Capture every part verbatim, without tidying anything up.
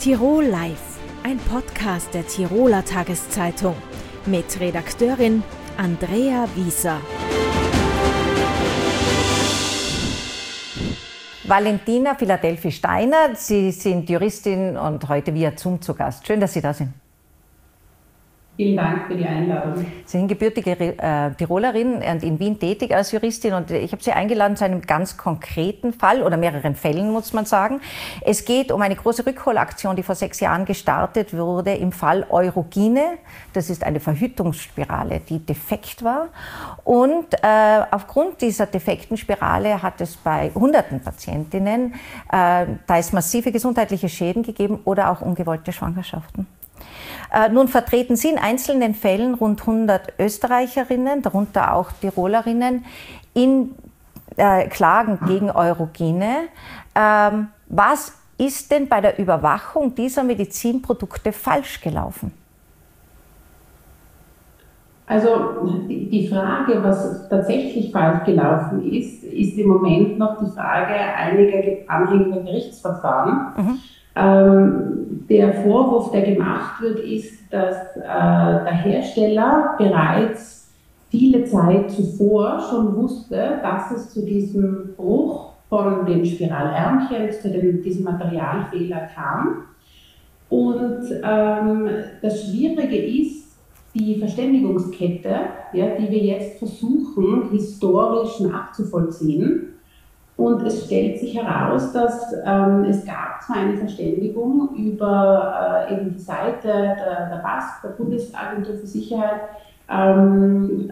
Tirol Live, ein Podcast der Tiroler Tageszeitung mit Redakteurin Andrea Wieser. Valentina Philadelphi-Steiner, Sie sind Juristin und heute via Zoom zu Gast. Schön, dass Sie da sind. Vielen Dank für die Einladung. Sie sind gebürtige äh, Tirolerin und in Wien tätig als Juristin und ich habe Sie eingeladen zu einem ganz konkreten Fall oder mehreren Fällen, muss man sagen. Es geht um eine große Rückholaktion, die vor sechs Jahren gestartet wurde im Fall Eurogine. Das ist eine Verhütungsspirale, die defekt war und äh, aufgrund dieser defekten Spirale hat es bei hunderten Patientinnen äh, da es massive gesundheitliche Schäden gegeben oder auch ungewollte Schwangerschaften. Äh, nun vertreten Sie in einzelnen Fällen rund hundert Österreicherinnen, darunter auch Tirolerinnen, in äh, Klagen gegen Eurogine. Ähm, was ist denn bei der Überwachung dieser Medizinprodukte falsch gelaufen? Also die Frage, was tatsächlich falsch gelaufen ist, ist im Moment noch die Frage einiger anhängiger Gerichtsverfahren. Mhm. Ähm, der Vorwurf, der gemacht wird, ist, dass äh, der Hersteller bereits viele Zeit zuvor schon wusste, dass es zu diesem Bruch von den Spiralärmchen, zu dem, diesem Materialfehler kam. Und ähm, das Schwierige ist, die Verständigungskette, ja, die wir jetzt versuchen, historisch nachzuvollziehen. Und es stellt sich heraus, dass ähm, es gab zwar eine Verständigung über äh, eben die Seite der, der B A S K, der Bundesagentur für Sicherheit, ähm, äh,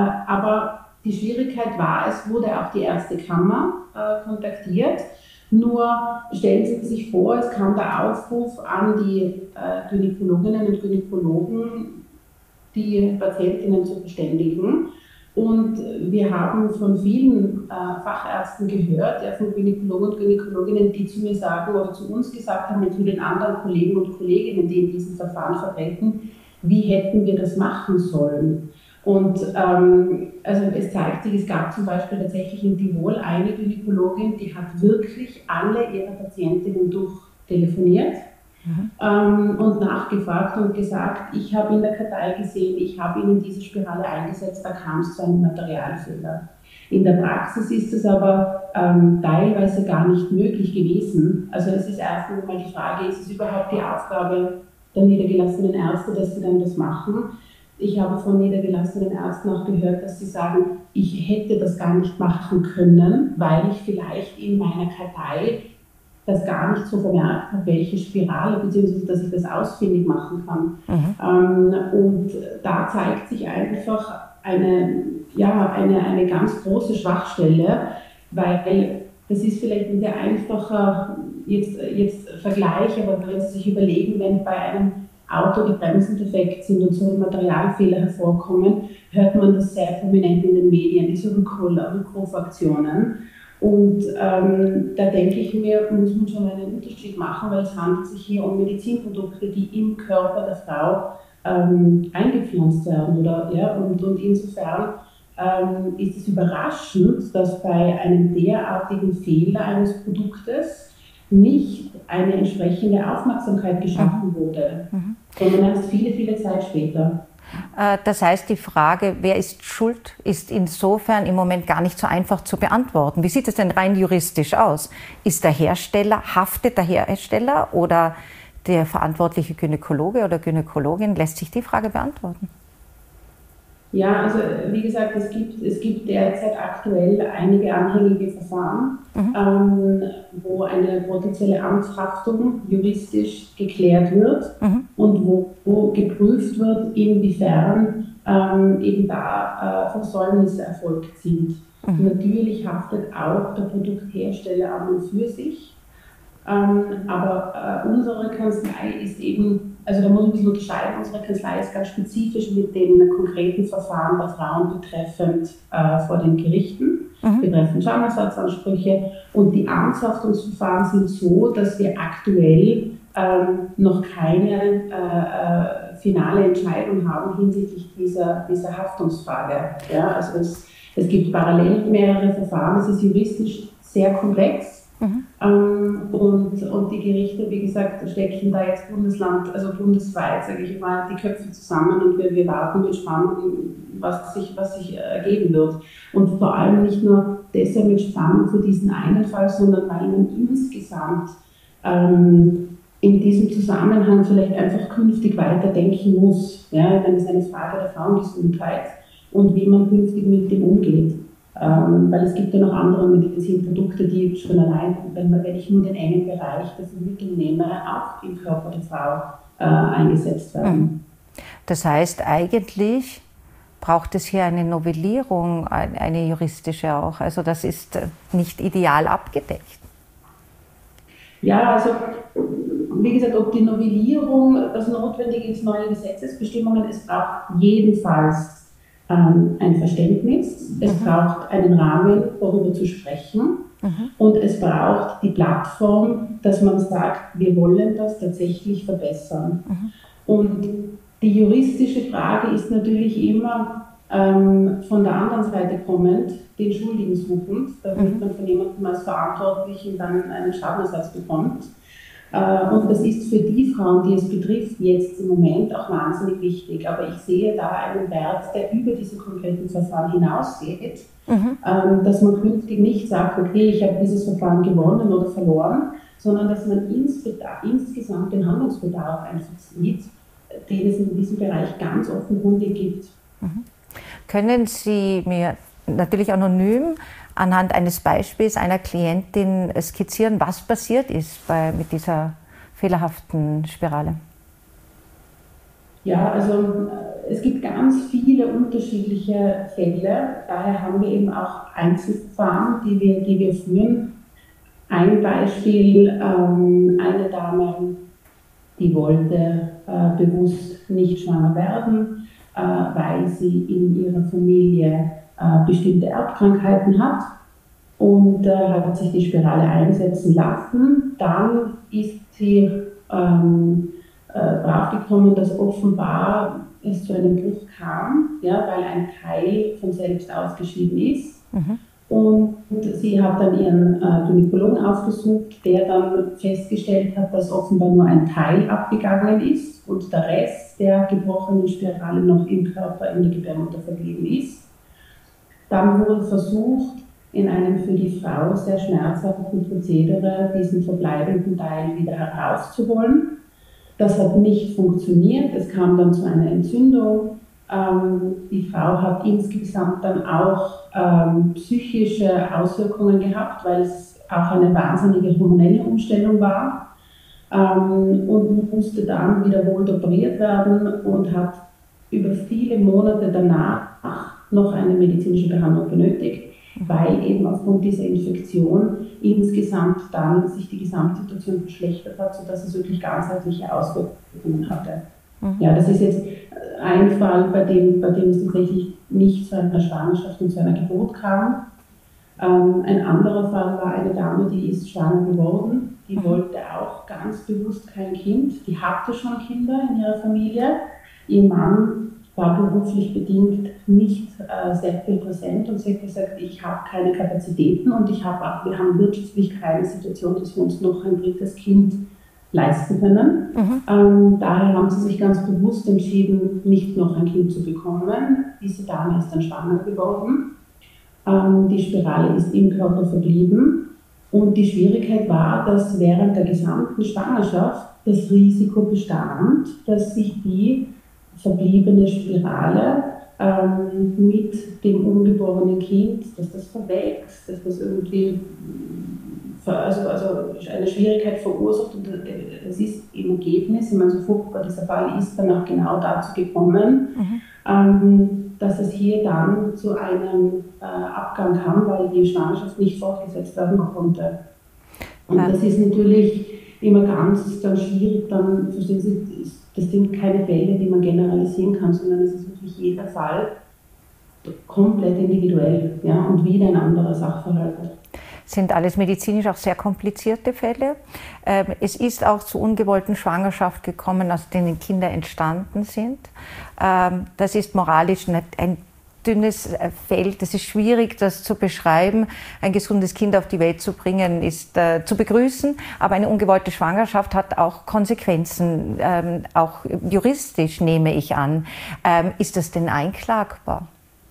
aber die Schwierigkeit war, es wurde auch die Erste Kammer äh, kontaktiert. Nur stellen Sie sich vor, es kam der Aufruf an die äh, Gynäkologinnen und Gynäkologen, die Patientinnen zu verständigen. Und wir haben von vielen äh, Fachärzten gehört, ja, von Gynäkologen und Gynäkologinnen, die zu mir sagen oder zu uns gesagt haben, und zu den anderen Kollegen und Kolleginnen, die in diesem Verfahren vertreten, wie hätten wir das machen sollen? Und ähm, also es zeigt sich, es gab zum Beispiel tatsächlich in Tirol eine Gynäkologin, die hat wirklich alle ihre Patientinnen durchtelefoniert. Mhm. Ähm, und nachgefragt und gesagt, ich habe in der Kartei gesehen, ich habe Ihnen diese Spirale eingesetzt, da kam es zu einem Materialfehler. In der Praxis ist es aber ähm, teilweise gar nicht möglich gewesen. Also es ist erst einmal die Frage, ist es überhaupt die Aufgabe der niedergelassenen Ärzte, dass sie dann das machen? Ich habe von niedergelassenen Ärzten auch gehört, dass sie sagen, ich hätte das gar nicht machen können, weil ich vielleicht in meiner Kartei das gar nicht so vermerkt habe, welche Spirale, beziehungsweise dass ich das ausfindig machen kann. Mhm. Ähm, und da zeigt sich einfach eine, ja, eine, eine ganz große Schwachstelle, weil das ist vielleicht ein sehr einfacher jetzt, jetzt Vergleich, aber wenn Sie sich überlegen, wenn bei einem Auto die Bremsen defekt sind und so Materialfehler hervorkommen, hört man das sehr prominent in den Medien, diese Rückrufaktionen. Und ähm, da denke ich mir, muss man schon einen Unterschied machen, weil es handelt sich hier um Medizinprodukte, die im Körper der Frau ähm, eingepflanzt werden. Oder, ja, und, und insofern ähm, ist es überraschend, dass bei einem derartigen Fehler eines Produktes nicht eine entsprechende Aufmerksamkeit geschaffen wurde, mhm. sondern erst viele, viele Zeit später. Das heißt, die Frage, wer ist schuld, ist insofern im Moment gar nicht so einfach zu beantworten. Wie sieht es denn rein juristisch aus? Ist der Hersteller, haftet der Hersteller oder der verantwortliche Gynäkologe oder Gynäkologin? Lässt sich die Frage beantworten? Ja, also wie gesagt, es gibt, es gibt derzeit aktuell einige anhängige Verfahren, mhm. ähm, wo eine potenzielle Amtshaftung juristisch geklärt wird mhm. und wo, wo geprüft wird, inwiefern ähm, eben da äh, Versäumnisse erfolgt sind. Mhm. Natürlich haftet auch der Produkthersteller an und für sich, ähm, aber äh, unsere Kanzlei ist eben, also da muss man ein bisschen unterscheiden, unsere Kanzlei ist ganz spezifisch mit den konkreten Verfahren der Frauen betreffend äh, vor den Gerichten, mhm. betreffend Schwangerschaftsansprüche, und die Amtshaftungsverfahren sind so, dass wir aktuell ähm, noch keine äh, äh, finale Entscheidung haben hinsichtlich dieser, dieser Haftungsfrage. Ja, also es, es gibt parallel mehrere Verfahren, es ist juristisch sehr komplex. Mhm. Ähm, und, und die Gerichte, wie gesagt, stecken da jetzt Bundesland, also bundesweit, sage ich mal, die Köpfe zusammen und wir, wir warten mit Spannung, was sich, was sich ergeben wird. Und vor allem nicht nur deshalb mit Spannung für diesen einen Fall, sondern weil man insgesamt ähm, in diesem Zusammenhang vielleicht einfach künftig weiterdenken muss. Ja, wenn es eine Frage der Frauengesundheit und wie man künftig mit dem umgeht. Ähm, weil es gibt ja noch andere Medizinprodukte, die schon allein, wenn, man, wenn ich nur den engen Bereich der Verhütung nehme, auch im Körper der Frau äh, eingesetzt werden. Das heißt, eigentlich braucht es hier eine Novellierung, eine juristische auch. Also das ist nicht ideal abgedeckt. Ja, also wie gesagt, ob die Novellierung das notwendig ist, neue Gesetzesbestimmungen, es braucht jedenfalls ähm, ein Verständnis, es mhm. braucht einen Rahmen, darüber zu sprechen mhm. und es braucht die Plattform, dass man sagt, wir wollen das tatsächlich verbessern. Mhm. Und die juristische Frage ist natürlich immer ähm, von der anderen Seite kommend, den Schuldigen suchend, damit mhm. man von jemandem als Verantwortlichen dann einen Schadenersatz bekommt. Und das ist für die Frauen, die es betrifft, jetzt im Moment auch wahnsinnig wichtig. Aber ich sehe da einen Wert, der über diese konkreten Verfahren hinausgeht, mhm. dass man künftig nicht sagt, okay, ich habe dieses Verfahren gewonnen oder verloren, sondern dass man insgesamt den Handlungsbedarf einfach sieht, den es in diesem Bereich ganz offenkundig gibt. Mhm. Können Sie mir natürlich anonym anhand eines Beispiels einer Klientin skizzieren, was passiert ist bei, mit dieser fehlerhaften Spirale? Ja, also es gibt ganz viele unterschiedliche Fälle. Daher haben wir eben auch Einzelverfahren, die wir, die wir führen. Ein Beispiel, ähm, eine Dame, die wollte äh, bewusst nicht schwanger werden, äh, weil sie in ihrer Familie äh, bestimmte Erbkrankheiten hat und äh, hat sich die Spirale einsetzen lassen. Dann ist sie ähm, äh, draufgekommen, dass offenbar es zu einem Bruch kam, ja, weil ein Teil von selbst ausgeschieden ist. Mhm. Und sie hat dann ihren äh, Gynäkologen aufgesucht, der dann festgestellt hat, dass offenbar nur ein Teil abgegangen ist und der Rest der gebrochenen Spirale noch im Körper in der Gebärmutter verblieben ist. Dann wurde versucht, in einem für die Frau sehr schmerzhaften Prozedere diesen verbleibenden Teil wieder herauszuholen. Das hat nicht funktioniert, es kam dann zu einer Entzündung. Ähm, die Frau hat insgesamt dann auch ähm, psychische Auswirkungen gehabt, weil es auch eine wahnsinnige hormonelle Umstellung war ähm, und musste dann wiederholt operiert werden und hat über viele Monate danach noch eine medizinische Behandlung benötigt, weil eben aufgrund dieser Infektion insgesamt dann sich die Gesamtsituation verschlechtert hat, sodass es wirklich ganzheitliche Auswirkungen hatte. Mhm. Ja, das ist jetzt ein Fall, bei dem, bei dem es tatsächlich nicht zu einer Schwangerschaft und zu einer Geburt kam. Ähm, ein anderer Fall war eine Dame, die ist schwanger geworden, die mhm. wollte auch ganz bewusst kein Kind, die hatte schon Kinder in ihrer Familie. Ihr Mann war beruflich bedingt nicht äh, sehr viel präsent und sie hat gesagt, ich habe keine Kapazitäten und ich hab auch, wir haben wirtschaftlich keine Situation, dass wir uns noch ein drittes Kind leisten können. Mhm. Ähm, daher haben sie sich ganz bewusst entschieden, nicht noch ein Kind zu bekommen. Diese Dame ist dann schwanger geworden. Ähm, die Spirale ist im Körper verblieben und die Schwierigkeit war, dass während der gesamten Schwangerschaft das Risiko bestand, dass sich die verbliebene Spirale ähm, mit dem ungeborenen Kind, dass das verwächst, dass das irgendwie also, also eine Schwierigkeit verursacht und es ist im Ergebnis, ich meine, so furchtbar dieser Fall ist dann auch genau dazu gekommen, mhm. ähm, dass es hier dann zu einem äh, Abgang kam, weil die Schwangerschaft nicht fortgesetzt werden konnte. Und ja. Das ist natürlich immer ganz dann schwierig, dann verstehen Sie, das sind keine Fälle, die man generalisieren kann, sondern es ist wirklich jeder Fall komplett individuell, ja, und wieder ein anderer Sachverhalt. Sind alles medizinisch auch sehr komplizierte Fälle. Es ist auch zu ungewollten Schwangerschaft gekommen, aus denen Kinder entstanden sind. Das ist moralisch nicht ein dünnes Feld. Es ist schwierig, das zu beschreiben. Ein gesundes Kind auf die Welt zu bringen, ist äh, zu begrüßen. Aber eine ungewollte Schwangerschaft hat auch Konsequenzen, ähm, auch juristisch nehme ich an. Ähm, ist das denn einklagbar?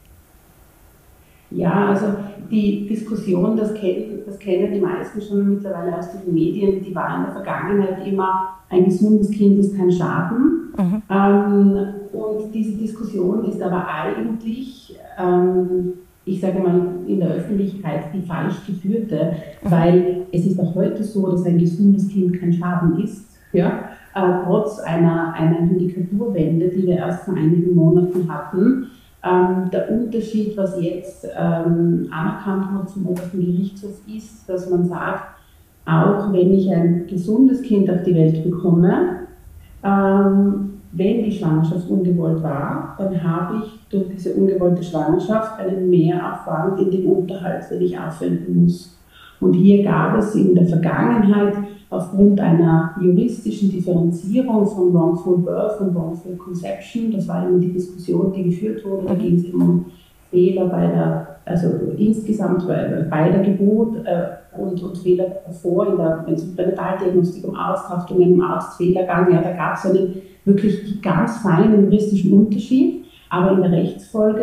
Ja, also die Diskussion, das kennen, das kennen die meisten schon mittlerweile aus den Medien, die war in der Vergangenheit immer, ein gesundes Kind ist kein Schaden. Mhm. Ähm, und diese Diskussion ist aber eigentlich, ähm, ich sage mal, in der Öffentlichkeit die falsch geführte, mhm. weil es ist auch heute so, dass ein gesundes Kind kein Schaden ist, ja? äh, trotz einer, einer Judikaturwende, die wir erst vor einigen Monaten hatten. Ähm, der Unterschied, was jetzt ähm, anerkannt wurde vom obersten Gerichtshof, ist, dass man sagt, auch wenn ich ein gesundes Kind auf die Welt bekomme, ähm, wenn die Schwangerschaft ungewollt war, dann habe ich durch diese ungewollte Schwangerschaft einen Mehraufwand in den Unterhalt, den ich aufwenden muss. Und hier gab es in der Vergangenheit aufgrund einer juristischen Differenzierung von Wrongful Birth und Wrongful Conception, das war immer die Diskussion, die geführt wurde, da ging es immer um Fehler bei der, also insgesamt bei, bei der Geburt äh, und, und Fehler davor, in der, wenn es um Pränataldiagnostik, um Arzthaftungen, um Arztfehlergang, ja, da gab es einen wirklich ganz feinen juristischen Unterschied, aber in der Rechtsfolge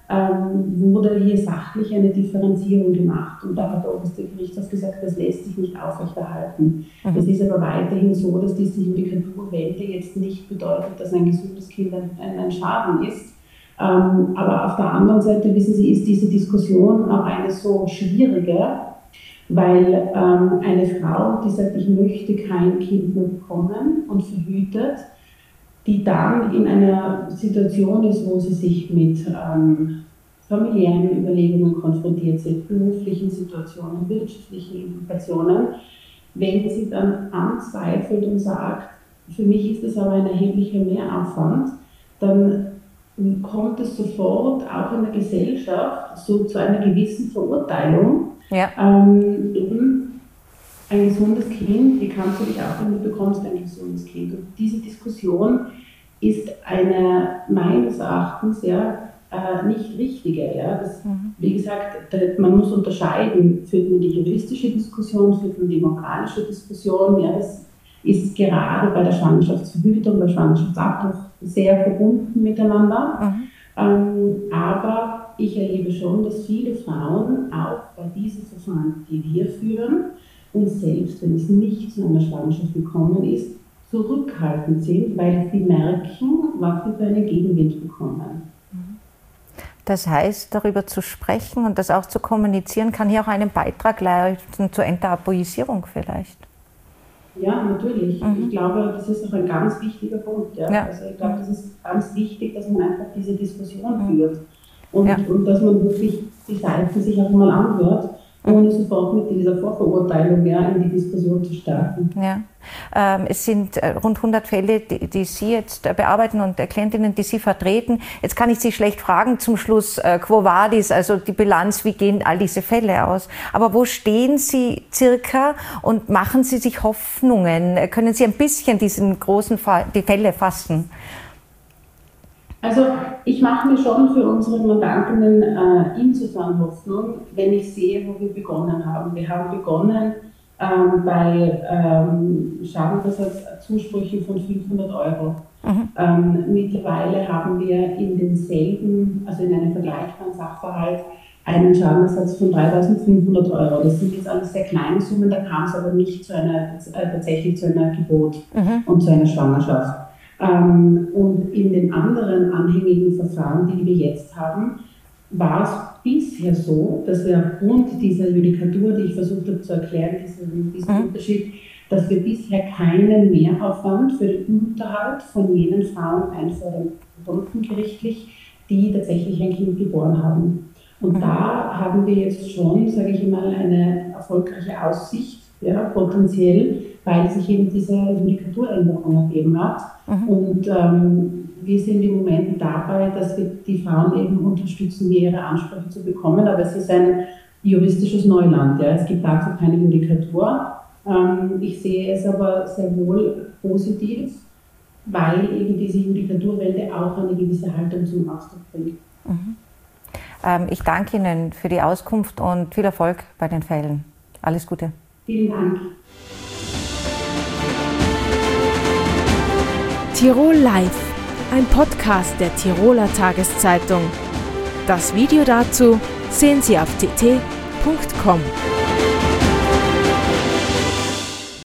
Ähm, wurde hier sachlich eine Differenzierung gemacht. Und da hat der oberste Gerichtshof gesagt, das lässt sich nicht aufrechterhalten. Mhm. Es ist aber weiterhin so, dass diese Judikaturwende jetzt nicht bedeutet, dass ein gesundes Kind ein, ein Schaden ist. Ähm, aber auf der anderen Seite, wissen Sie, ist diese Diskussion auch eine so schwierige, weil ähm, eine Frau, die sagt, ich möchte kein Kind mehr bekommen und verhütet, die dann in einer Situation ist, wo sie sich mit ähm, familiären Überlegungen konfrontiert sind, beruflichen Situationen, wirtschaftlichen Implikationen, wenn sie dann anzweifelt und sagt, für mich ist das aber ein erheblicher Mehraufwand, dann kommt es sofort auch in der Gesellschaft so zu einer gewissen Verurteilung. Ja. Ähm, Ein gesundes Kind, wie kannst du dich auch, wenn du bekommst ein gesundes Kind? Und diese Diskussion ist eine, meines Erachtens, ja, äh, nicht richtige. Ja. Das, mhm. Wie gesagt, da, man muss unterscheiden, führt man die juristische Diskussion, führt man die moralische Diskussion. Ja, das ist gerade bei der Schwangerschaftsverhütung, bei Schwangerschaftsabbruch sehr verbunden miteinander. Mhm. Ähm, aber ich erlebe schon, dass viele Frauen auch bei diesen Verfahren, die wir führen, und selbst wenn es nicht zu einer Schwangerschaft gekommen ist, zurückhaltend sind, weil sie merken, was sie für einen Gegenwind bekommen. Das heißt, darüber zu sprechen und das auch zu kommunizieren, kann hier auch einen Beitrag leisten zur Enttabuisierung vielleicht? Ja, natürlich. Mhm. Ich glaube, das ist auch ein ganz wichtiger Punkt. Ja. Ja. Also ich glaube, das ist ganz wichtig, dass man einfach diese Diskussion mhm. führt und, ja. und dass man wirklich die Seiten sich auch mal anhört, ohne sofort mit dieser Vorverurteilung ja, in die Diskussion zu starten. Ja. Ähm, es sind rund hundert Fälle, die, die Sie jetzt bearbeiten und Klientinnen, die Sie vertreten. Jetzt kann ich Sie schlecht fragen zum Schluss, äh, quo vadis, also die Bilanz, wie gehen all diese Fälle aus? Aber wo stehen Sie circa und machen Sie sich Hoffnungen? Können Sie ein bisschen diesen großen Fall, die Fälle fassen? Also ich mache mir schon für unsere Mandantinnen äh, insofern Hoffnung, wenn ich sehe, wo wir begonnen haben. Wir haben begonnen ähm, bei ähm, Schadensersatzzusprüchen von fünfhundert Euro. Mhm. Ähm, mittlerweile haben wir in denselben, also in einem vergleichbaren Sachverhalt, einen Schadenersatz von dreitausendfünfhundert Euro. Das sind jetzt alles sehr kleine Summen, da kam es aber nicht zu einer, äh, tatsächlich zu einer Geburt mhm. und zu einer Schwangerschaft. Ähm, und in den anderen anhängigen Verfahren, die wir jetzt haben, war es bisher so, dass wir aufgrund dieser Judikatur, die ich versucht habe zu erklären, diesen, diesen mhm. Unterschied, dass wir bisher keinen Mehraufwand für den Unterhalt von jenen Frauen einfordern konnten, gerichtlich, die tatsächlich ein Kind geboren haben. Und mhm. da haben wir jetzt schon, sage ich mal, eine erfolgreiche Aussicht, ja, potenziell, weil sich eben diese Judikaturänderung ergeben hat. Mhm. Und ähm, wir sind im Moment dabei, dass wir die Frauen eben unterstützen, hier ihre Ansprüche zu bekommen. Aber es ist ein juristisches Neuland. Ja. Es gibt dazu keine Judikatur. Ähm, ich sehe es aber sehr wohl positiv, weil eben diese Judikaturwende auch eine gewisse Haltung zum Ausdruck bringt. Mhm. Ähm, ich danke Ihnen für die Auskunft und viel Erfolg bei den Fällen. Alles Gute. Vielen Dank. Tirol Live, ein Podcast der Tiroler Tageszeitung. Das Video dazu sehen Sie auf t t punkt com.